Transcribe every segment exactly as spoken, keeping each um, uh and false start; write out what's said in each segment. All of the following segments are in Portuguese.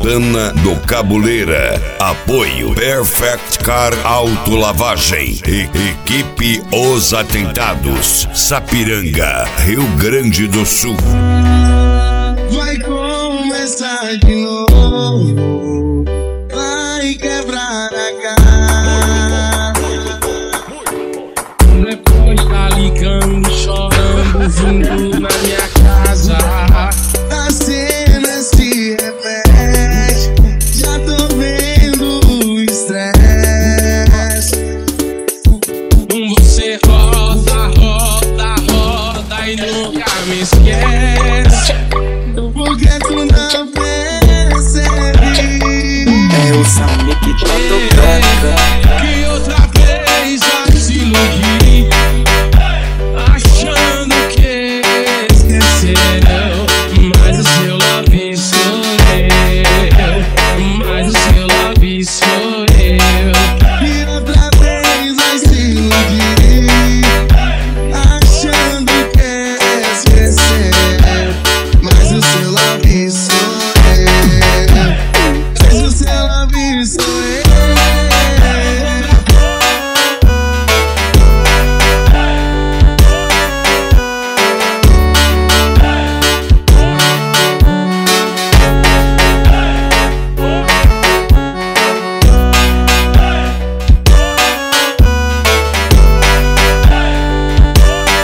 Santana do Cabuleira. Apoio Perfect Car Autolavagem e Equipe Os Atentados, Sapiranga, Rio Grande do Sul. Vai começar de novo, vai quebrar a cara. Depois tá ligando, chorando, vindo na minha casa. A cena se repete, já tô vendo o estresse. Você roda, roda, roda e nunca me esquece. Porque tu não percebe? É o Sammy que tá tocando. Que outra vez vai se iludir, achando que esqueceu. Mas o seu love sou eu, mas o seu love sou eu. E outra vez vai se iludir, achando que esqueceu. Mas o seu love sou eu, mas o seu love sou eu.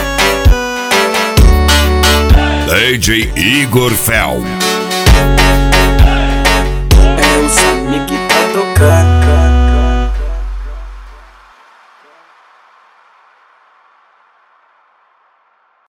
D J Igor Fel.